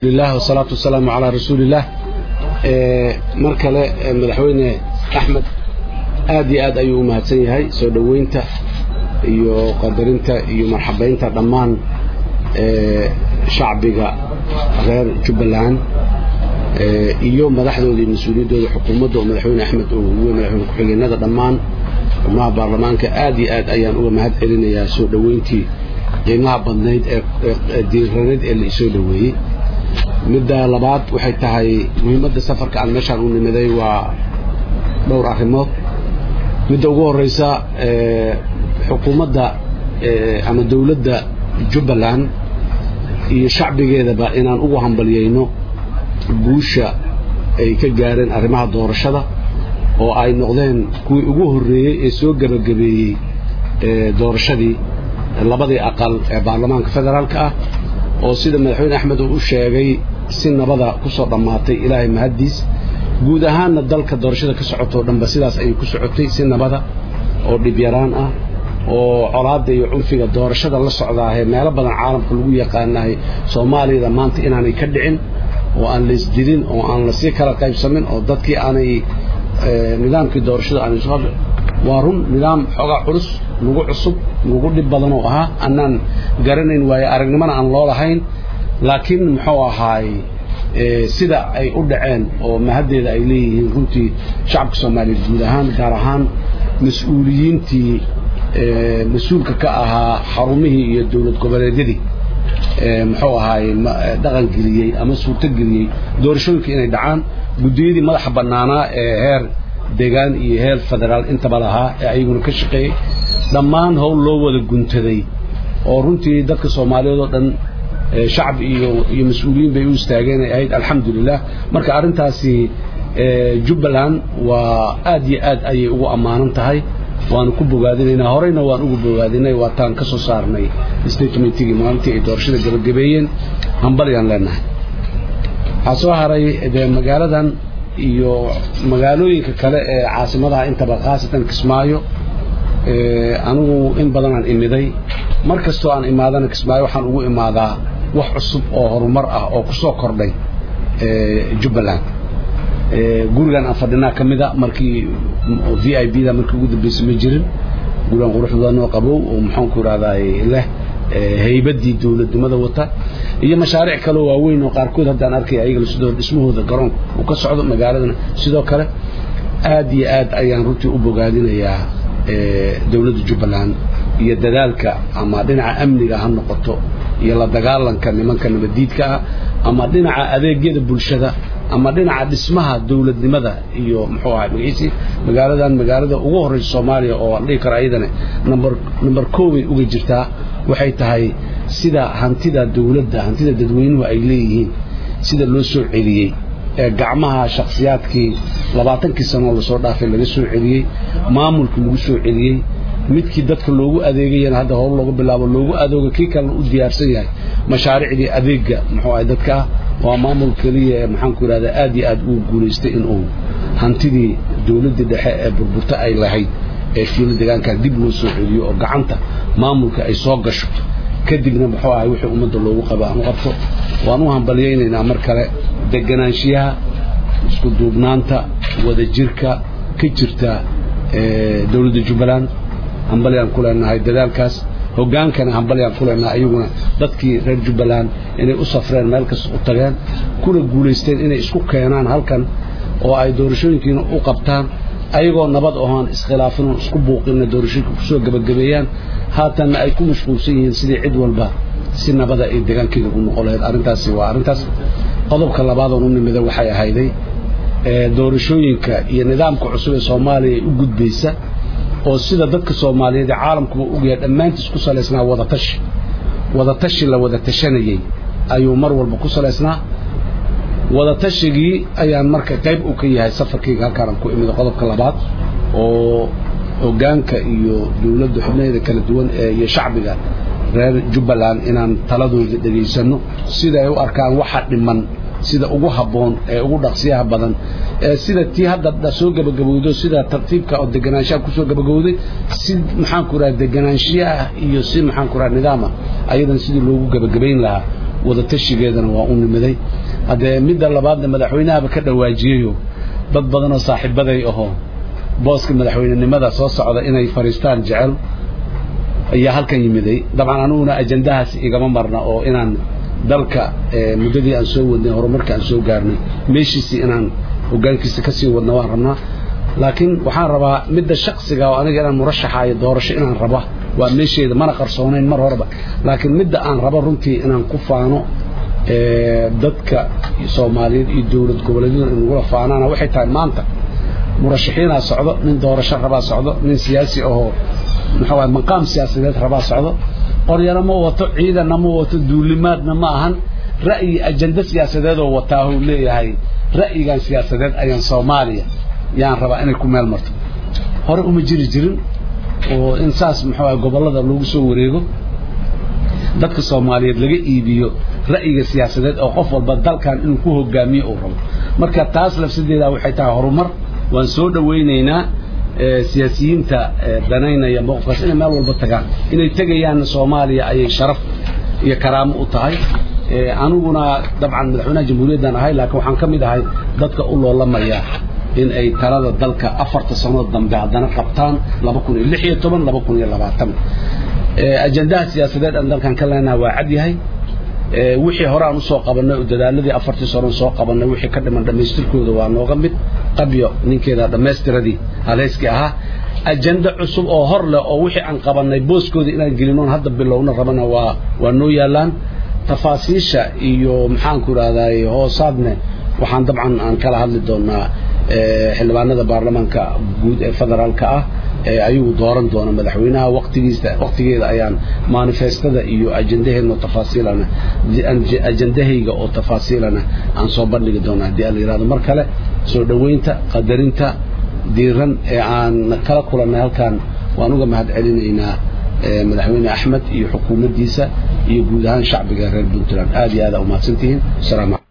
لله والصلاة والسلام على رسول الله مركله مدحوينه أحمد آدي أيو مهتسني هاي سو دوينته iyo qadarinta iyo marxabeynta dhamaan shacbiga reer Jubbaland iyo madaxdoodii mas'uuliyadooda xukuumadda madaxweyne Axmed oo madaxweyne ku-xigeenada dhamaan xubnaha baarlamaanka aad ayaan uga mahad celinayaa soo dhaweyntii qiimaha badneyd ee diirraneed ee la soo dhaweeyay midda labaad waxay tahay muhiimadda safarka aan meeshaan u nimaday waa dhowr arrimood midda ugu horeysa xukuumadda ama dawladda Jubbaland iyo shacbigeedaba inaan ugu hambaliyayno guusha ay ka gaareen arrimaha doorashada oo ay noqdeen kuwii ugu horeeyay ee soo gabagabeeyay doorashadii labadii aqal ee baarlamaanka federaalka ah oo sida madaxweyne Axmed uu sheegay si nabada ku soo dhamaatay ilaahay mahadiis guud ahaan dalka doorashada ka socoto dhanba sidaas ay ku socotay si nabada oo dib yaraan ah oo colaadda iyo cunfiga doorashada la socdaahay meelo badan caalamka lagu yaqaanahay Soomaaliya maanta inaanay ka dhicin oo aan la isdilin oo aan la sii kala qaybsamin oo dadkii aanay nidaamkii doorashada aan isoo waarun nidaam xogaa culus lagu cusub lagu dib badan oo ahaa annaan garanayn waayo aragnimada aan loo lahayn laakiin muxuu ahaay sida ay u dhaceen oo mahadeeda ay leeyihiin runtii shacabka Soomaaliyeed guud ahaan gaar ahaan mas'uuliyiintii مسؤولك كأها حرمه يدولة قبليدي محوها دغن جريء أما سوت جريء دور شو كأنه دعان بديدي ما حبنانا هير دجان هير فدرال انت بلها أيقون كشقي لما هو لو وده جنتدي ورنتي دك الصومالي ضدن شعب يمسؤولين بيستاجين أيد الحمد لله مرك أرنتاسي Jubbaland وآدي أي وأمانة هاي waan ku bogaadinayna horeyna waan ugu bogaadinay waataan ka soo saarnay statementii maalintii ay doorashada gabagabeeyeen hambalyan leenahay asoo haray magaaladan iyo magaalooyinka kale ee caasimadaha inta khaasatan Kismaayo anigu in badan aan imiday markastoo aan imaadana Kismaayo waxaan ugu imaadaa wax cusub oo horumar ah oo ku soo kordhay Jubbaland gurigan aan fadhinaa kamida markii VIP da markii ugu dambeysay ma jirin gurigan quruxdooda oo qabow oo maxaan ku raadaay leh haybadii dawladnimada wata iyo mashaariic kale oo waaweyn oo qaarkood hadda aan arkay ayaga sidoo dhismahooda garoon uu ka socdo magaaladana sidoo kale aad ayaan runtii u bogaadinayaa dawladda Jubbaland iyo dadaalka ama dhinaca amniga ha noqoto iyo la dagaalanka nimanka nabadiidka ama dhinaca adeegyada bulshada ama dhinaca dhismaha dawladnimada iyo muxuu ahaa magaalada ugu horeysa Soomaaliya oo aan dhigi karo ayadana number 1 uga jirtaa waxay tahay sida hantida dawladda hantida dadweynuhu ay leeyihiin sida loo soo celiyay gacmaha shakhsiyaadkii 20 sano la soo dhaafay laga soo celiyay maamulka lagu soo celiyay midkii dadka loogu adeegayana hadda hor loogu bilaabo loogu adeego kii kale u diyaarsan yahay mashaariicdii adeega muxuu ahaa dadka waa maamul kaliya maxaan ku raada aad u guuleystay in uu hantidii dawladda dhexe ee burburta ay lahayd ee fiil deegaanka dib loo soo celiyo oo gacanta maamulka ay soo gasho kadibna muxuu ahaa wixii ummadda loogu qabaan qabto waan u hambalyeynaa mar kale deganaanshiyaha isku duubnaanta wada jirka ka jirta dawladda Jubbaland hambalyan ku leenahay dadaalkaas hogaankana hambalyan ku leenahay ayaguna dadkii reer Jubbaland inay u safreen meel kasta u tageen kuna guuleysteen inay isku keenaan halkan oo ay doorashooyinkiina u qabtaan ayagoo nabad ahaan iskhilaafin isku buuqin doorashooyinka ku soo gabagabeeyaan haatan ay ku mashquulsan yihiin sidii cid walba si nabada ay deegaankeeda u noqoleed arintaasi waa arintaas qodobka labaad oo nimida waxay ahayday doorashooyinka iyo nidaamka cusub ee Soomaaliya u gudbaysa oo sida dadka Soomaaliyeed caalamku u ogyahay dhamaantiis ku saleysnaa wada tashi la wada tashanayay ayuu mar walba ku saleysnaa wada tashigii ayaan marka qayb u ka yahay safarkayga halkaan ku imid qodobka labaad oo hogaanka iyo dawladda xubnaheeda kala duwan ee shacbiga reer Jubbaland inaan taladooda dhageysano sida ay u arkaan waxa dhiman sida ugu haboon ee ugu dhaqsiyaha badan ee sida tii hadda soo gabagabowdo sida tartiibka oo deganaanshaha ku soo gabagabowday si maxaan ku raad deganaanshiyaha iyo si maxaan ku raad nidaama ayadan sidii loogu gabagabeyn lahaa wadatashigeedana waa u nimaday hadee midda labaadna madaxweynaha ka dhawaajiyo dad badan oo saaxiibaday ahoo booska madaxweynenimada soo socda inay fariistaan jecel ayaa halkan yimiday dabcan anuguna ajandahaas igama marna oo inaan dalka muddadii aan soo wadnay horumarka aan soo gaarnay meeshiisii inaan hoggaankiisa ka sii wadno waan rabnaa laakiin waxaan rabaa midda shakhsiga oo aniga inaan murashaxaayo doorasho inaan rabo waa meesheeda mana qarsoonayn mar horeba laakiin midda aan rabo runtii inaan ku faano dadka Soomaaliyeed iyo dawlad goboleedyada inuu faanana waxay tahay maanta murashaxiina socdo nin doorasho raba socdo nin siyaasi oo maxaa maqaam siyaasadeed raba socdo qoryana ma wato ciidana ma wato duulimaadna ma ahan ra'yi ajanda siyaasadeed oo wataa uu leeyahay ra'yigan siyaasadeed ayaan Soomaaliya yaan raba inay ku meel marto hore uma jirin oo insaas maxaa gobolada lagu soo wareego dadka Soomaaliyeed laga iibiyo ra'yiga siyaasadeed oo qof walba dalkan inuu ku hogaamiyo oo rabo marka taas lafsideeda waxay tahay horumar waan soo dhaweynaynaa siyaasiyiinta danaynaya mowqifkaas inay meel walba tagaan inay tagayaan Soomaaliya ay sharaf iyo karaamo u tahay anuguna dabcan madaxweynaha jamhuuriyadda ahay laakiin waxaan kamid ahay dadka u loolamaya in ay talada dalka 4 sano dambe hadana qabtaan 2016 2020 ajandaha siyaasadeed aan dalkan ka leenahay waa cad yahay wixii hore aan u soo qabanay dadaaladii 4 sano soo qabanay wixii ka dhiman dhameystirkooda waa nooga mid qabyo ninkeeda dhameystiradii haleyskii ahaa ajanda cusub oo hor leh oo wixii aan qabanay booskooda inaan gelinoon hadda bilowna rabana waa noo yaalaan tafaasiisha iyo maxaan ku raadaay hoosaadne waxaan dabcan aan kala hadli doonaa xildhibaanada baarlamaanka guud ee federaalka ah ayuu dooran doona madaxweynaha waqtigeeda ayaan manifestada iyo ajandaheena tafaasiilana ajandahayga oo tafaasiilana aan soo bandhigi doonaa hadii la yiraahdo mar kale soo dhaweynta qadarinta diiran ee aan kala kulanay halkan waan uga mahad celinaynaa madaxweyne Axmed iyo xukuumaddiisa iyo guud ahaan shacbiga reer Puntland aad iyo aad u mahadsantihiin salaam